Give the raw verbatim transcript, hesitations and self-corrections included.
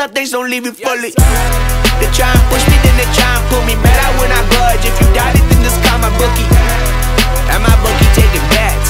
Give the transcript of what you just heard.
some things don't leave you fully. They try and push me, then they try and pull me. Better when I budge. If you doubt it, then just call my bookie. And my bookie take it back.